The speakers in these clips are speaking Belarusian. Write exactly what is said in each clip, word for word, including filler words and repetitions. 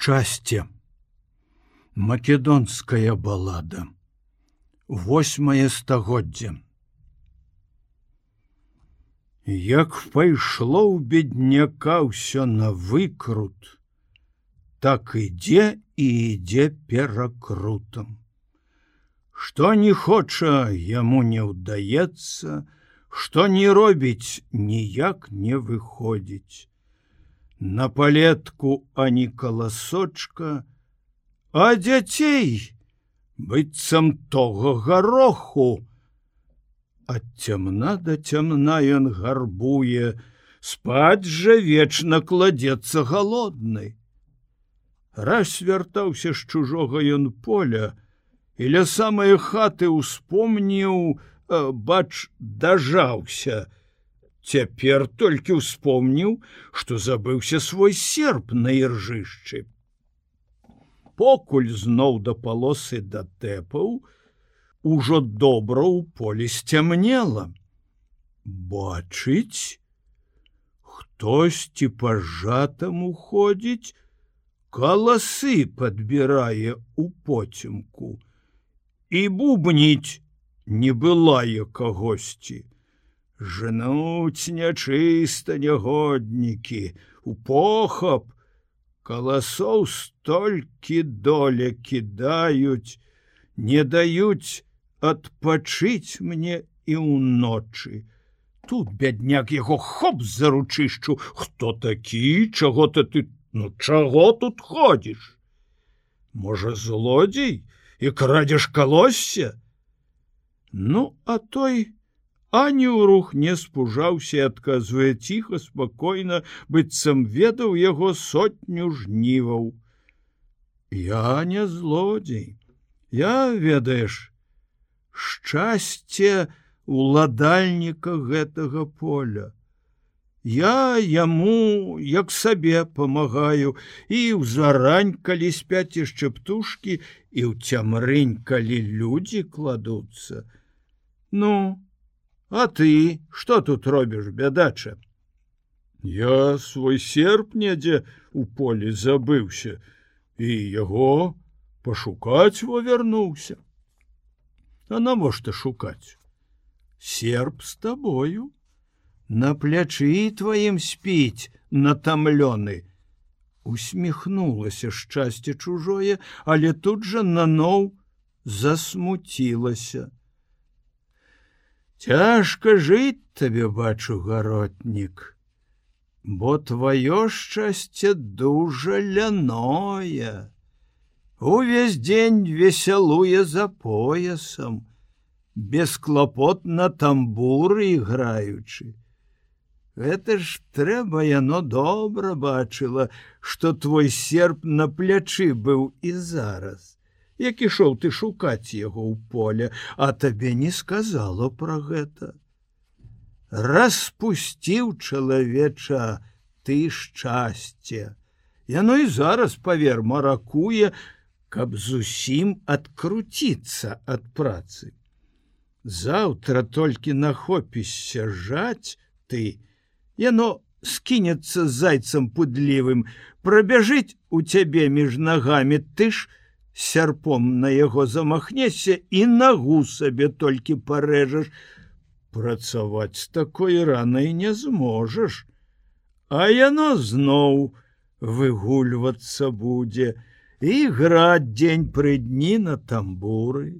Шчасце. Македонская балада. Восьмае стагоддзе. Як пайшло ў бедняка ўсё на выкрут, так ідзе і ідзе перакрутам. Што не хоча, яму не ўдаецца, што не робіць, ніяк не выходзіць. На палетку ані каласочка, а дзяцей быццам того гароху. Ад цямна да цямна ён гарбуе, спаць жа вечна кладзецца галодны. Раз вяртаўся з чужога ён поля, і ля самае хаты ўспомніў, бач, дажаўся. Цяпер толькі ўспомніў, што забыўся свой серп на іржышчы. Покуль зноў да палосы датэпаў, ужо добра ў полі сцямнела. Бачыць, хтосьці па жатаму ходзіць, каласы падбірае ў поцемку, і бубніць не былае кагосьці. Жнуць нячыста нягоднікі, у похап, каласоў столькі доля кідаюць, не даюць адпачыць мне і ўночы. Тут бядняк яго хоп за ручышчу. Хто такі, чаго-то ты, ну чаго тут ходзіш? Можа, злодзей і крадзеш калосся? Ну, а той ані ў рух не спужаўся і адказвае ціха, спакойна, быццам ведаў яго сотню жніваў. Я не злодзей, я, ведаеш, шчасце уладальніка гэтага поля. Я яму, як сабе, памагаю, і ў зарань, калі спяць яшчэ птушкі, і ў цямрынь, калі людзі кладуцца. Ну, а ты што тут робіш, бядача? Я свой серп недзе ў полі забыўся, і яго пашукаць вавярнуўся. А навошта шукаць? Серп з табою. На плячы тваім спіць, натамлёны. Усміхнулася шчасце чужое, але тут жа наноў засмуцілася. Цяжка жыць табе, бачу, гаротнік, бо тваё шчасце дужа ляное. Увесь дзень весялуе за поясам, бесклапотна тамбуры іграючы. Гэта ж трэба, яно добра бачыла, што твой серп на плячы быў і зараз. Як ішоў ты шукаць яго ў поле, а табе не сказала пра гэта. Распусціў, чалавеча, ты шчасце. Яно і зараз, павер, маракуе, каб зусім адкруціцца ад працы. Заўтра толькі нахопішся жаць ты, яно скінецца зайцам пудлівым, прабяжыць у цябе між нагамі, ты ж сярпом на яго замахнешся і нагу сабе толькі парэжаш. Працаваць з такой ранай не зможаш, а яно зноў выгульвацца будзе і граць дзень пры дні на тамбуры.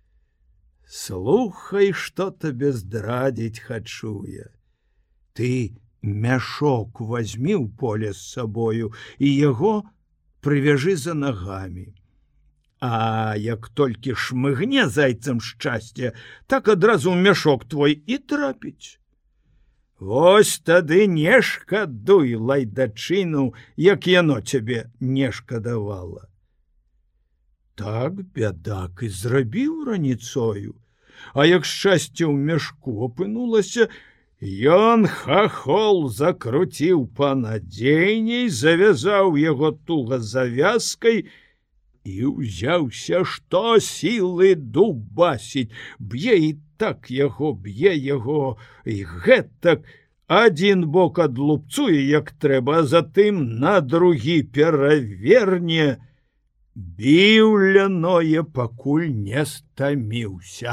Слухай, што табе здрадзіць хачу я. Ты мяшок вазьмі ў поле з сабою і яго прывяжы за нагамі. А як толькі шмыгне зайцам шчасце, так адразу мяшок твой і трапіць. Вось тады не шкадуй лайдачыну, як яно цябе не шкадавала. Так бядак і зрабіў раніцою, а як шчасце ў мяшку апынулася, ён хахол закруціў панадзейней, завязаў яго туга завязкай і ўзяўся што сілы дубасіць, б'е і так яго, б'е яго, і гэтак, Адзін бок адлупцуе, як трэба, а затым на другі пераверне, біў ляное, пакуль не стаміўся.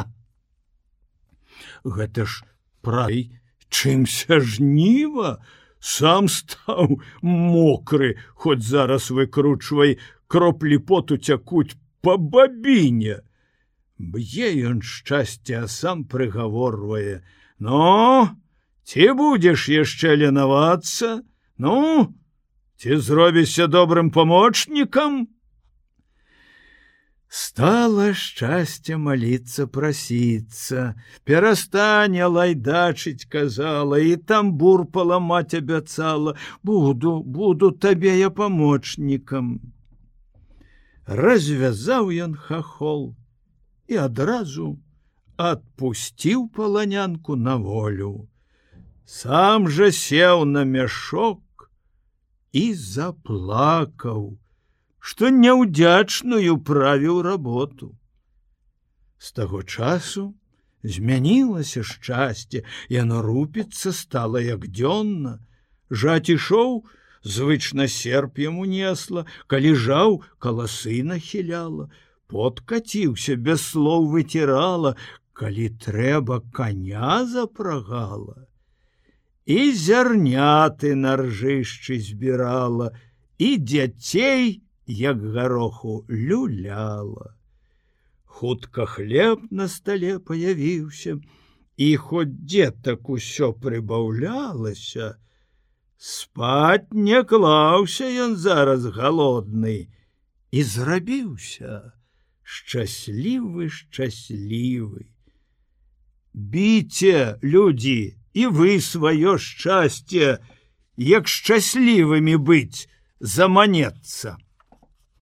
Гэта ж прай чымся жніва, сам стаў мокры, хоць зараз выкручвай, кроплі поту цякуць па бабіне. Б'е ён шчасце, а сам прыгаворвае: «Ну, ці будзеш яшчэ ленавацца? Ну, ці зробішся добрым памочнікам?» Стала шчасце маліцца, прасіцца, перастане лайдачыць, казала, і тамбур паламаць абяцала: «Буду, буду табе я памочнікам». Развязаў ён хахол і адразу адпусціў паланянку на волю. Сам жа сеў на мяшок і заплакаў, што няўдзячную правіў работу. З таго часу змянілася шчасце, яно рупіцца стала як дзённа. Жаць ішоў, звычна серп яму несла, калі жаў, каласы нахіляла, пот каціўся, без слоў выцірала, калі трэба, каня запрагала. І зярняты на ржышчы збірала, і дзяцей, як гароху, люляла. Хутка хлеб на стале паявіўся, і хоць дзетак усё прыбаўлялася, спаць не клаўся ён зараз галодны і зрабіўся шчаслівы, шчаслівы. Біце, людзі, і вы сваё шчасце, як шчаслівымі быць, заманецца.